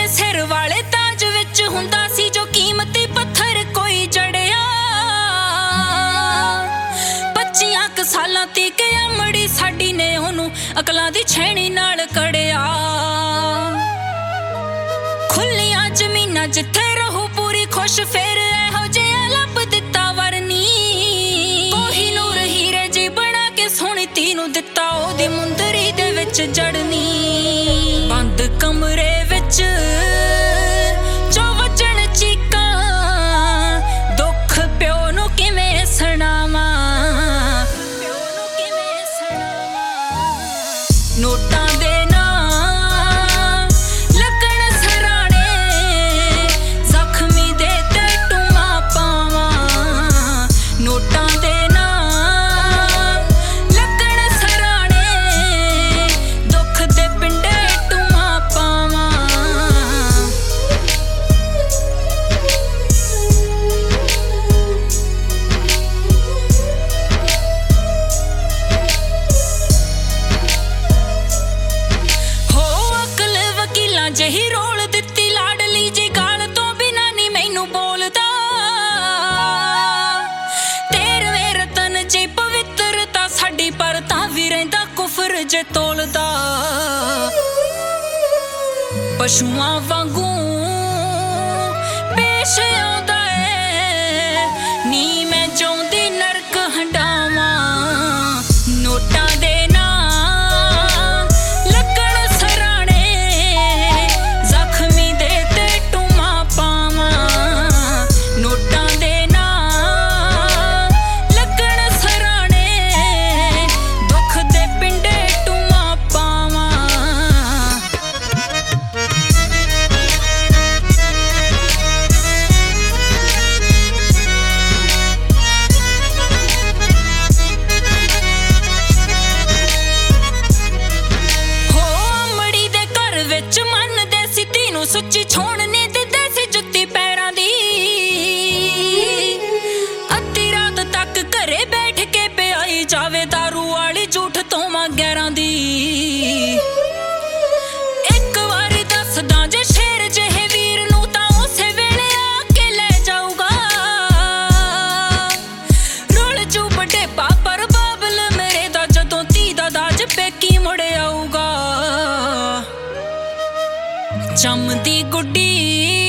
सिर वाले ताज विच हुंदा सी जो कीमती पत्थर कोई जड़िया 25 सालां तीक अमड़ी साडी ने ओनू अकलां दी छैणी नाल कड़िया खुलियां जमीनां जिथे रहू पूरी खुश फिर इहो जिहा लभ दिता वरनी कोहिनूर हीरे जी बना के सोहणी धी नूं दिता ओदी मुंदरी दे विच जड़नी बंद कमरे विच जो वजण चीकां दुख प्यो नूं किवें सुणावां नोटां दे नां लगण सराणे जख्मी दे ते टूमां पावां नोटां दे नां लगण सराणे दुख दे पिंडे टूमां पावां जही रोल दित्ती लाडली जी गाल तो बिना नी मैनू बोलदा 13वें रतन जी पवित्रता साडी पर तां वी रहिंदा कुफर जे तोलदा पशुआं वांगू पेश आउंदा ऐ नी मैं चाहुंदी नरक हंडावां नोटां दे सुची छोड़ नहीं दिंदे सी जुत्ती पैरां दी अद्धी रात तक घरे बैठ के पियाई जावे दारू वाली झूठ तोवां 11 दी एक वारी दसदा जे शेर जेहे वीर नूं तां उसे वेले आके ले जाऊगा रोल जू बड़े पापर बाबल मेरे दा जदों धी दा दाज पेकी मुड़ आऊगा जमदी गुड्डी